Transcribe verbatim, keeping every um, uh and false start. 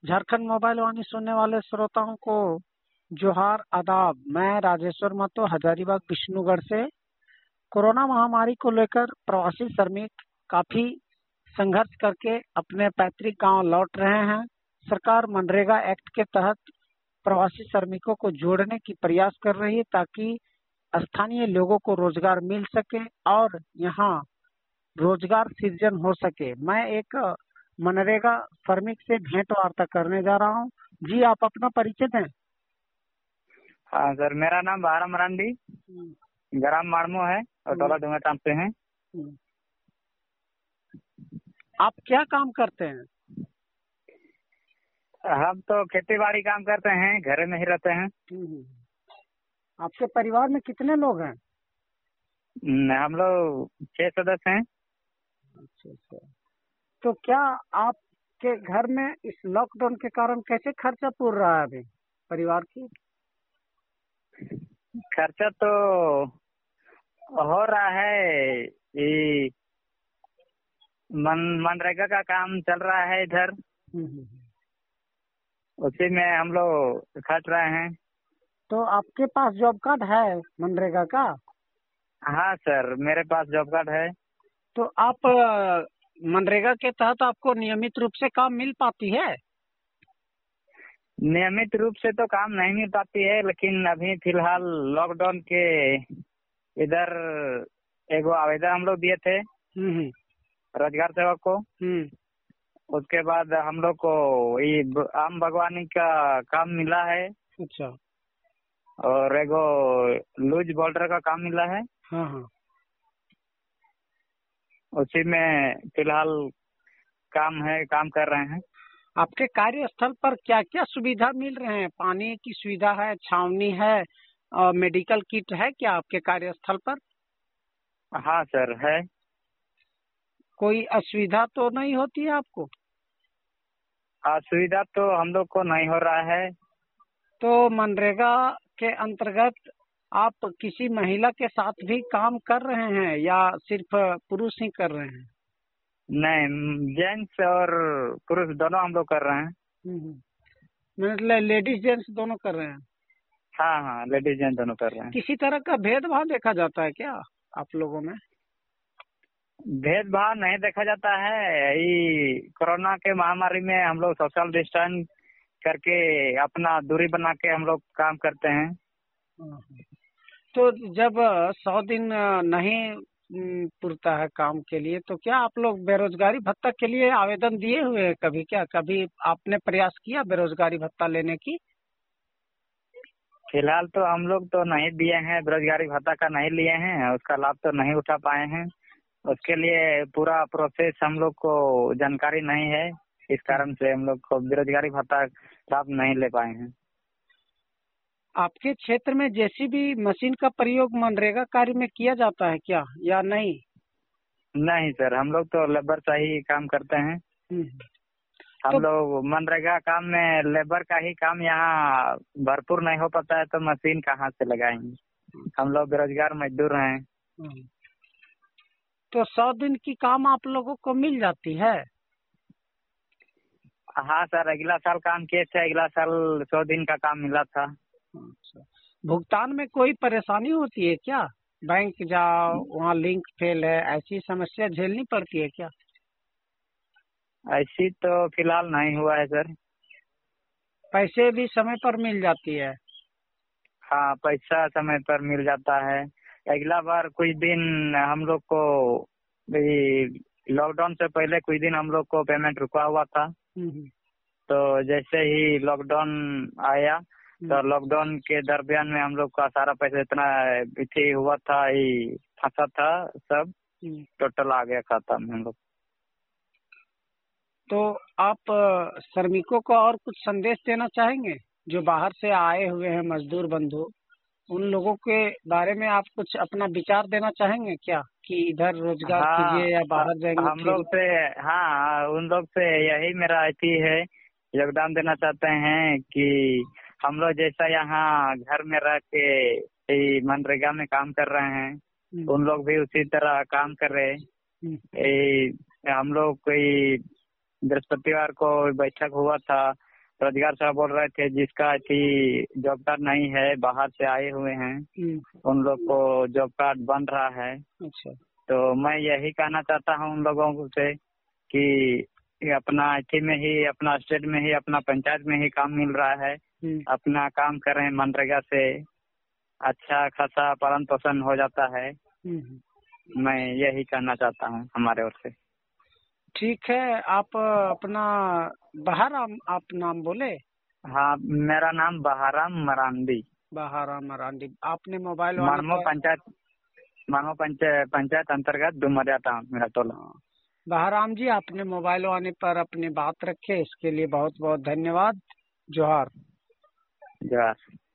Jharkhand mobile वाणी सुनने वाले श्रोताओं को जोहार आदाब। मैं राजेश्वर महतो हजारीबाग विष्णुगढ़ से। कोरोना महामारी को लेकर प्रवासी श्रमिक काफी संघर्ष करके अपने पैतृक गांव लौट रहे हैं। सरकार मनरेगा एक्ट के तहत प्रवासी श्रमिकों को जोड़ने की प्रयास कर रही है ताकि स्थानीय लोगों को रोजगार मिल सके और यहाँ रोजगार सृजन हो सके। मैं एक मनरेगा श्रमिक से भेंट वार्ता करने जा रहा हूँ। जी, आप अपना परिचय दें। हाँ सर, मेरा नाम बारा मरांडी, ग्राम माड़मो है और टोला डूंगरटाम से हैं। आप क्या काम करते हैं? हम तो खेती बाड़ी काम करते हैं, घर में ही रहते हैं। आपके परिवार में कितने लोग हैं? न, हम लोग छह सदस्य हैं। अच्छा अच्छा। तो क्या आपके घर में इस लॉकडाउन के कारण कैसे खर्चा पूर रहा है अभी परिवार की? खर्चा तो हो रहा है, ये मन मनरेगा का काम चल रहा है इधर, उसी में हम लोग खर्च रहे हैं। तो आपके पास जॉब कार्ड है मनरेगा का? हाँ सर, मेरे पास जॉब कार्ड है। तो आप मनरेगा के तहत आपको नियमित रूप से काम मिल पाती है? नियमित रूप से तो काम नहीं मिल पाती है, लेकिन अभी फिलहाल लॉकडाउन के इधर एगो आवेदन हम लोग दिए थे रोजगार सेवक को। उसके बाद हम लोग को ये आम बागवानी का काम मिला है। अच्छा। और एगो लूज बोल्डर का काम मिला है। हाँ हाँ। उसी में फिलहाल काम है, काम कर रहे हैं। आपके कार्यस्थल पर क्या क्या सुविधा मिल रहे हैं? पानी की सुविधा है, छावनी है और मेडिकल किट है क्या आपके कार्यस्थल पर? हाँ सर, है। कोई असुविधा तो नहीं होती है आपको? असुविधा तो हम लोग को नहीं हो रहा है। तो मनरेगा के अंतर्गत आप किसी महिला के साथ भी काम कर रहे हैं या सिर्फ पुरुष ही कर रहे हैं? नहीं, जेंट्स और पुरुष दोनों हम लोग कर रहे हैं। मतलब लेडीज जेंट्स दोनों कर रहे हैं? हाँ हाँ, लेडीज जेंट्स दोनों कर रहे हैं। किसी तरह का भेदभाव देखा जाता है क्या आप लोगों में? भेदभाव नहीं देखा जाता है। ये कोरोना के महामारी में हम लोग सोशल डिस्टेंस करके अपना दूरी बना के हम लोग काम करते हैं। तो जब सौ दिन नहीं पुरता है काम के लिए, तो क्या आप लोग बेरोजगारी भत्ता के लिए आवेदन दिए हुए हैं कभी? क्या कभी आपने प्रयास किया बेरोजगारी भत्ता लेने की? फिलहाल तो हम लोग तो नहीं दिए हैं, बेरोजगारी भत्ता का नहीं लिए हैं, उसका लाभ तो नहीं उठा पाए हैं। उसके लिए पूरा प्रोसेस हम लोग को जानकारी नहीं है, इस कारण से हम लोग को बेरोजगारी भत्ता लाभ नहीं ले पाए हैं। आपके क्षेत्र में जेसीबी मशीन का प्रयोग मनरेगा कार्य में किया जाता है क्या या नहीं? नहीं सर, हम लोग तो लेबर से ही काम करते हैं। हम तो, लोग मनरेगा काम में लेबर का ही काम यहाँ भरपूर नहीं हो पाता है, तो मशीन कहाँ से लगाएंगे? हम लोग बेरोजगार मजदूर हैं। तो सौ दिन की काम आप लोगों को मिल जाती है? हाँ सर, अगला साल काम किए थे, अगला साल सौ दिन का काम मिला था। अच्छा। भुगतान में कोई परेशानी होती है क्या? बैंक जाओ, वहाँ लिंक फेल है, ऐसी समस्या झेलनी पड़ती है क्या? ऐसी तो फिलहाल नहीं हुआ है सर। पैसे भी समय पर मिल जाती है? हाँ, पैसा समय पर मिल जाता है। अगला बार कुछ दिन हम लोग को लॉकडाउन से पहले कुछ दिन हम लोग को पेमेंट रुका हुआ था। तो जैसे ही लॉकडाउन आया, तो लॉकडाउन के दरमियान में हम लोग का सारा पैसा इतना इथे हुआ था, ये फंसा था, सब टोटल आ गया खाता में हम लोग। तो आप श्रमिकों को और कुछ संदेश देना चाहेंगे जो बाहर से आए हुए हैं मजदूर बंधु, उन लोगों के बारे में आप कुछ अपना विचार देना चाहेंगे क्या कि इधर रोजगार हाँ, कीजिए या बाहर जाएंगे? हम लोग से हाँ उन लोग से यही मेरा अथी है, योगदान देना चाहते हैं कि हम लोग जैसा यहाँ घर में रह के मनरेगा में काम कर रहे हैं, उन लोग भी उसी तरह काम कर रहे हैं। हम लोग कोई बृहस्पतिवार को बैठक हुआ था, रोजगार साहब बोल रहे थे जिसका थी जॉब कार्ड नहीं है, बाहर से आए हुए हैं, उन लोग को जॉब कार्ड बन रहा है। अच्छा। तो मैं यही कहना चाहता हूँ उन लोगों से कि अपना इसी में ही, अपना स्टेट में ही, अपना पंचायत में ही काम मिल रहा है, अपना काम करें, मनरेगा से अच्छा खासा पालन पोषण हो जाता है। मैं यही कहना चाहता हूँ हमारे ओर से। ठीक है, आप अपना बहाराम आप नाम बोले? हाँ, मेरा नाम बहाराम मरांडी। बहाराम मरांडी। आपने मोबाइल मानमो पंचायत मानमो पंचायत पंचायत अंतर्गत डुमरिया टाउन मेरा टोला। बहाराम जी, आपने मोबाइल आने पर अपनी बात रखे, इसके लिए बहुत बहुत धन्यवाद। जोहार। जोहार।